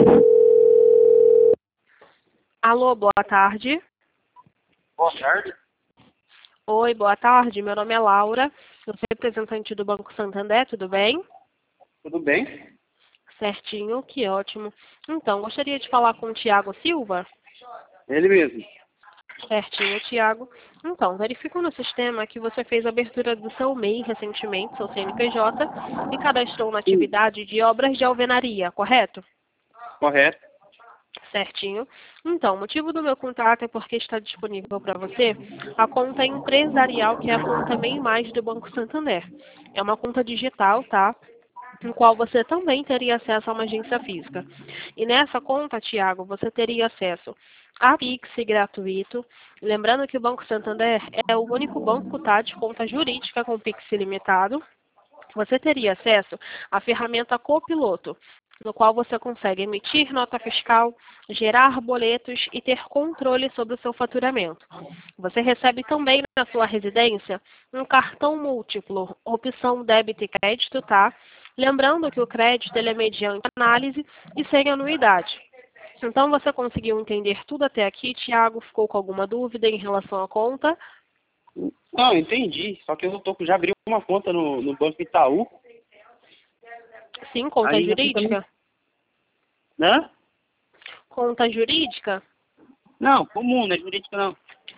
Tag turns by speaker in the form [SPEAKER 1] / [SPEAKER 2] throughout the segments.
[SPEAKER 1] Alô, boa tarde.
[SPEAKER 2] Boa tarde.
[SPEAKER 1] Oi, boa tarde. Meu nome é Laura. Eu sou representante do Banco Santander, tudo bem?
[SPEAKER 2] Tudo bem?
[SPEAKER 1] Certinho, que ótimo. Então, gostaria de falar com o Tiago Silva?
[SPEAKER 2] Ele mesmo.
[SPEAKER 1] Certinho, Tiago. Então, verifico no sistema que você fez a abertura do seu MEI recentemente, seu CNPJ, e cadastrou na
[SPEAKER 2] Sim.
[SPEAKER 1] atividade de obras de alvenaria, correto?
[SPEAKER 2] Correto.
[SPEAKER 1] Certinho. Então, o motivo do meu contato é porque está disponível para você a conta empresarial, que é a conta MEI Mais do Banco Santander. É uma conta digital, tá? Em qual você também teria acesso a uma agência física. E nessa conta, Tiago, você teria acesso a Pix gratuito. Lembrando que o Banco Santander é o único banco, tá, de conta jurídica com Pix ilimitado. Você teria acesso à ferramenta Copiloto, no qual você consegue emitir nota fiscal, gerar boletos e ter controle sobre o seu faturamento. Você recebe também na sua residência um cartão múltiplo, opção débito e crédito, tá? Lembrando que o crédito ele é mediante análise e sem anuidade. Então, você conseguiu entender tudo até aqui, Tiago? Ficou com alguma dúvida em relação à conta?
[SPEAKER 2] Não, entendi. Só que já abri uma conta no Banco Itaú.
[SPEAKER 1] Sim, conta
[SPEAKER 2] Aí já fica
[SPEAKER 1] jurídica?
[SPEAKER 2] Né?
[SPEAKER 1] Conta jurídica?
[SPEAKER 2] Não, comum, não é jurídica não.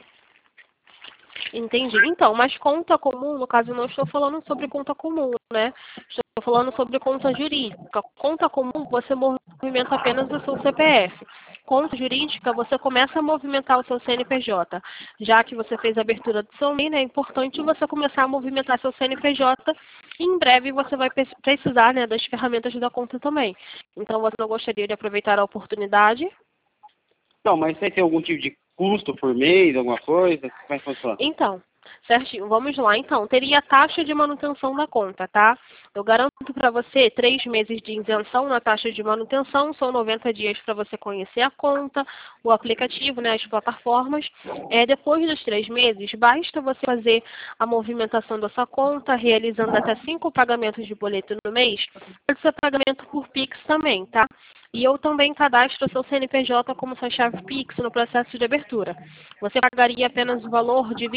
[SPEAKER 1] Entendi. Então, mas conta comum, no caso, eu não estou falando sobre conta comum, né? Estou falando sobre conta jurídica. Conta comum, você movimenta apenas o seu CPF. Conta jurídica, você começa a movimentar o seu CNPJ. Já que você fez a abertura do seu MEI, né, é importante você começar a movimentar seu CNPJ e em breve você vai precisar, né, das ferramentas da conta também. Então, você não gostaria de aproveitar a oportunidade?
[SPEAKER 2] Não, mas você tem algum tipo de custo por mês, alguma coisa? Como é que funciona?
[SPEAKER 1] Então, certinho, vamos lá. Então, teria taxa de manutenção da conta, tá? Eu garanto para você 3 meses de isenção na taxa de manutenção, são 90 dias para você conhecer a conta, o aplicativo, né, as plataformas. Depois dos 3 meses, basta você fazer a movimentação da sua conta, realizando até 5 pagamentos de boleto no mês. Pode ser pagamento por Pix também, tá? E eu também cadastro o seu CNPJ como sua chave Pix no processo de abertura. Você pagaria apenas o valor de R$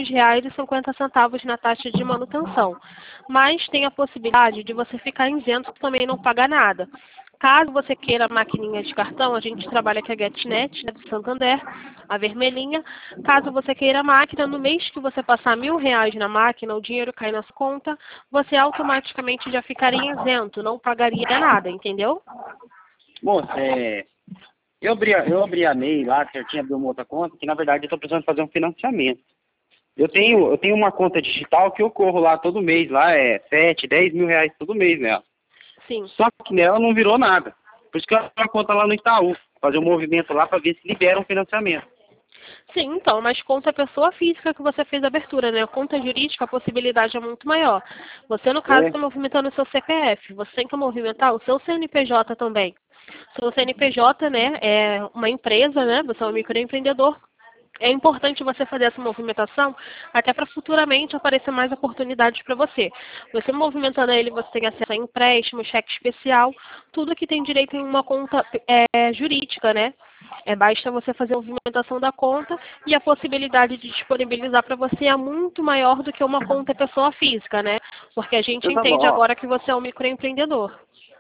[SPEAKER 1] 22,50 na taxa de manutenção. Mas tem a possibilidade de você ficar isento e também não pagar nada. Caso você queira a maquininha de cartão, a gente trabalha com a GetNet, né, do Santander, a vermelhinha. Caso você queira a máquina, no mês que você passar R$ 1.000 na máquina, o dinheiro cai na sua conta, você automaticamente já ficaria isento, não pagaria nada, entendeu?
[SPEAKER 2] Moça, eu abri a MEI lá, certinho, abri uma outra conta, que na verdade eu estou precisando fazer um financiamento. Eu tenho uma conta digital que eu corro lá todo mês, lá é 7, 10 mil reais todo mês nela.
[SPEAKER 1] Sim.
[SPEAKER 2] Só que nela não virou nada. Por isso que eu abri uma conta lá no Itaú, fazer um movimento lá para ver se libera um financiamento.
[SPEAKER 1] Sim, então, mas conta a pessoa física que você fez a abertura, né? Conta jurídica, a possibilidade é muito maior. Você, no caso,
[SPEAKER 2] É.
[SPEAKER 1] está movimentando o seu CPF. Você tem que movimentar o seu CNPJ também. Seu CNPJ, né, é uma empresa, né? Você é um microempreendedor. É importante você fazer essa movimentação até para futuramente aparecer mais oportunidades para você. Você movimentando ele, você tem acesso a empréstimo, cheque especial, tudo que tem direito em uma conta jurídica, né? Basta você fazer a movimentação da conta e a possibilidade de disponibilizar para você é muito maior do que uma conta pessoa física, né? Porque a gente
[SPEAKER 2] Então tá bom,
[SPEAKER 1] entende agora que você é um microempreendedor.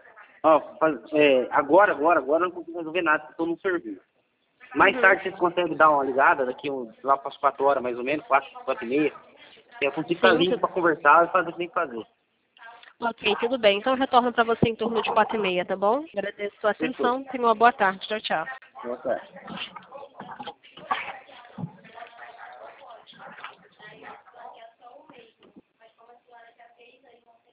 [SPEAKER 2] Agora eu não consigo resolver nada, porque eu estou no serviço. Mais tarde vocês conseguem dar uma ligada, lá para as 4 horas mais ou menos, 4 e meia. Eu consigo estar
[SPEAKER 1] Sim,
[SPEAKER 2] livre para conversar e fazer o que tem que fazer.
[SPEAKER 1] ok, tudo bem. Então eu retorno para você em torno de 4h30, tá bom? Agradeço a sua
[SPEAKER 2] Fechou.
[SPEAKER 1] atenção. Tenha uma boa tarde. Tchau, tchau.
[SPEAKER 2] Boa tarde.